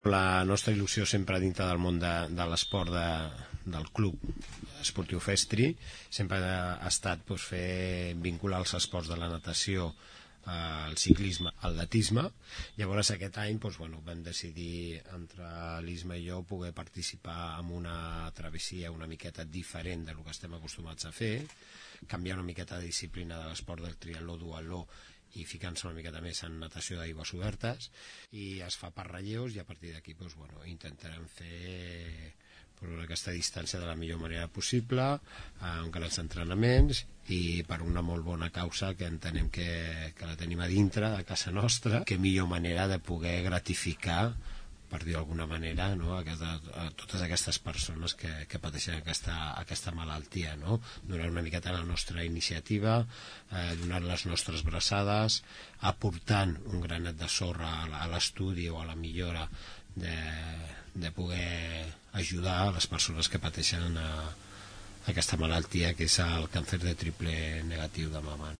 La nostra il·lusió sempre dintre del món de l'esport del club esportiu Festri sempre ha estat vincular els esports de la natació, el ciclisme, l'atletisme. Llavors aquest any vam decidir entre l'Isma i jo poder participar en una travessia una miqueta diferent del que estem acostumats a fer, canviar una miqueta de disciplina de l'esport del triatló, duatló, i ficant-se una miqueta més en natació d'aigües obertes, i es fa per relleus, i a partir d'aquí intentarem fer aquesta distància de la millor manera possible, amb grans entrenaments i per una molt bona causa que entenem que la tenim a dintre de casa nostra. Que millor manera de poder gratificar, per dir d'alguna manera, a totes aquestes persones que pateixen aquesta malaltia, donant una miqueta la nostra iniciativa, donant les nostres braçades, aportant un granet de sorra a l'estudi o a la millora de poder ajudar les persones que pateixen aquesta malaltia, que és el càncer de triple negatiu de mama.